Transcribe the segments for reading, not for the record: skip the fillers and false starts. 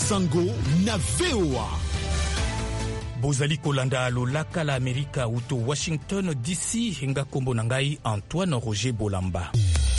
Sango na VOA. Bozali kolanda lolaka la Amerika uto Washington DC nga kombo na ngai Antoine Roger Bolamba.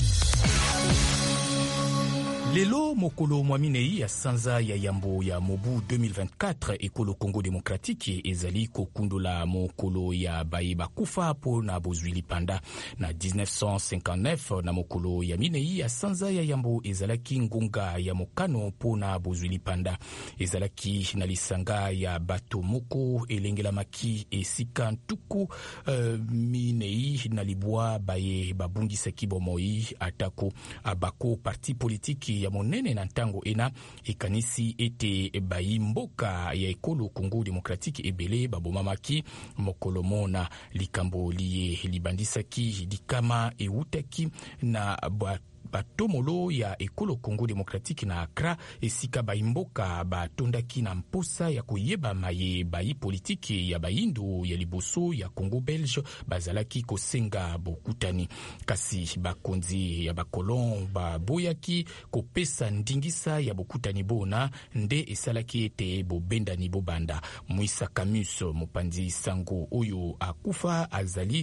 Lelo mokolo mwaminei ya sanza ya yambo ya mobu 2024 ekolo Congo Démocratique ezali kokundula mokolo ya baye bakufa po na bozwi lipanda na 1959 na mokolo ya minei ya sanza ya yambo ezalaki ngunga ya mokano po na bozwi lipanda ezalaki na lisanga ya bato moko elengelamaki esika ntuku minei na libwa baye babungisaki bomoi atako abako parti politiki ya monene na ntango ena ekanisi ete bayi mboka ya ekolo Congo Démocratique ebele babomamaki mokolo mona likambo liye libandisaki likama eutaki na batomolo ya ekolo Congo Démocratique na Accra esika baimboka batondaki na mposa ya koyeba maye bayi politiki ya bayindu ya liboso ya Congo Belge bazalaki kosenga bokutani kasi bakonzi ya bakolon baboyaki kopesa ndingisa ya bokutani bona nde esalaki ete bobendani bobanda. Moïse Camus mopanzi sango oyo akufa azali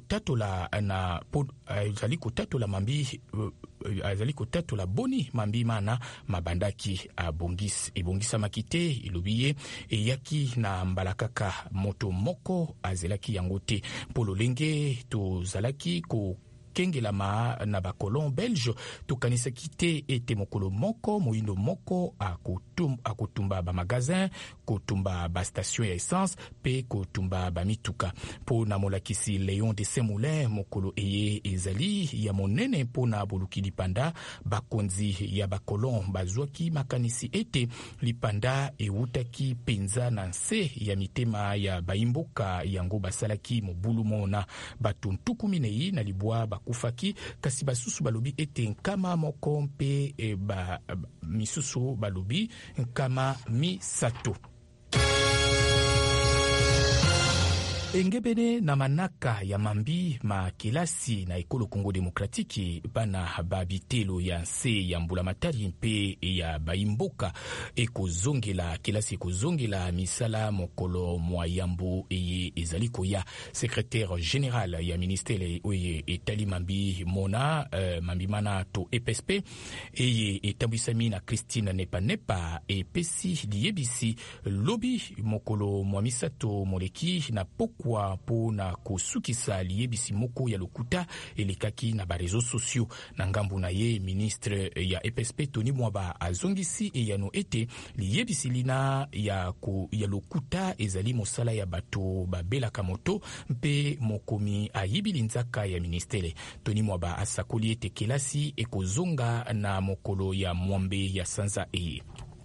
kotatola mambi azali kotatola boni mambi mana mabandaki ebongisa makite ilobiye eyaki na mbalakaka moto moko azelaki yango te pololenge tozalaki ko kengelama na bakolon belge tokanisaki te ete mokolo moko moyindo moko akotumba bamagazin kotumba bastation ya essence pe kotumba bamituka po na molakisi Léon de Saint-Moulin mokolo eye ezali ya monene po na boluki lipanda bakonzi ya bakolon bazwaki makanisi ete lipanda eutaki penza na nse ya mitema ya baimboka yango basalaki mobulu mona bato ntuku minei na libwa kufaki kasi basusu balobi ete nkama moko mpe misusu balobi nkama misato. Engebene na manaka ya mambi makilasi na ekolo Congo Démocratique bana babitelo ya nse ya mbulamatari mpe ya baimboka ekozongela kilasi ekozongela misala mokolo mwa yambo eye ezaliko ya secrétaire général ya ministère oye etali mambi mona mambi mana to EPSP eye etabwisami na Christine Nepa epesi liyebisi lobi mokolo mwa misato moleki na poko po na kosukisa liyebisi moko ya lokuta elekaki na barezo sosio na ngambu na ye ministre ya EPSP Tony Mwaba azongisi eyano ete liyebisi lina ya lokuta ezali mosala ya bato babelaka moto mpe mokomi ayibili nzaka ya ministere. Tony Mwaba asakoli ete kelasi ekozonga na mokolo ya mwambe ya sanza eye.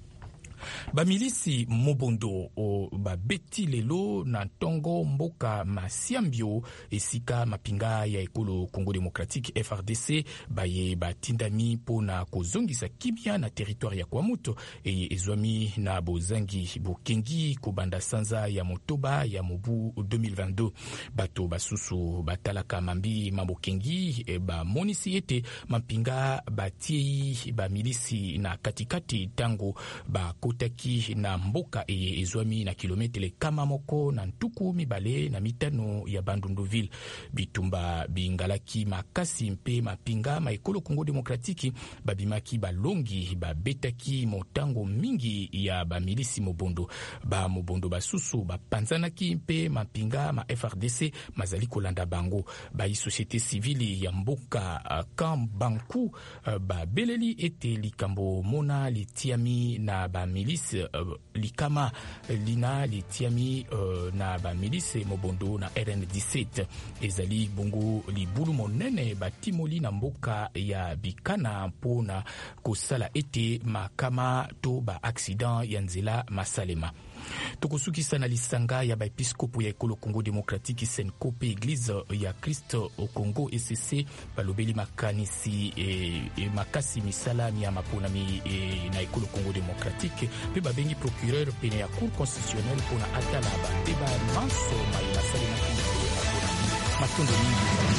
Bamilisi mobondo babeti lelo na ntongo mboka masiambio esika mapinga ya ekolo Congo Démocratique FRDC baye batindami po na kozongisa kibia na territoire ya Kwamuto ezwami na bozangi bokengi kobanda sanza ya motoba ya mobu 2022 bato basusu batalaka mambi mabokengi bamonisi ete mapinga batie bamilisi na katikati tango kotaki na mboka ezwami na kilometre kama moko na ntuku mibale na mitano ya Bandunduville bitumba bingalaki makasi mpe mapinga maekolo Congo Démocratique babimaki balongi babetaki motango mingi ya bamilisi mobondo basusu bapanzanaki mpe mapinga ma FRDC mazali kolanda bango bayi société civile ya mboka Kambanku babeleli ete likambo mona litiami na bamilisi likama lina litiami na bamilisi mobondo na RN17 ezali bongo libulu monene batimoli na mboka ya bikana mpo na kosala ete makama to ba accident ya nzela masalema. Tokosukisa na lisanga ya baepiskopo ya ekolo Congo Démocratique Senkope Église ya Christ au Congo ECC balobeli makanisi makasi misala ya maponami na ekolo Congo Démocratique pe babengi procureur pene ya cour constitutionnelle pona atala ba deba manso mai masali na kingo matongo mingi